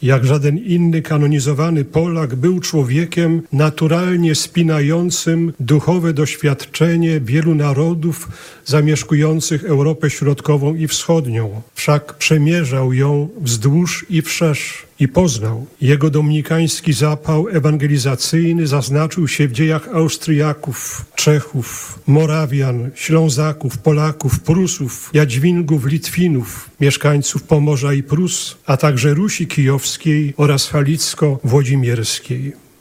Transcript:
Jak żaden inny kanonizowany Polak był człowiekiem naturalnie spinającym duchowe doświadczenie wielu narodów zamieszkujących Europę Środkową i Wschodnią. Wszak przemierzał ją wzdłuż i wszerz i poznał. Jego dominikański zapał ewangelizacyjny zaznaczył się w dziejach Austriaków, Czechów, Morawian, Ślązaków, Polaków, Prusów, Jadźwingów, Litwinów, mieszkańców Pomorza i Prus, a także Rusi Kijowskiej oraz Halicko-Włodzimierskiej.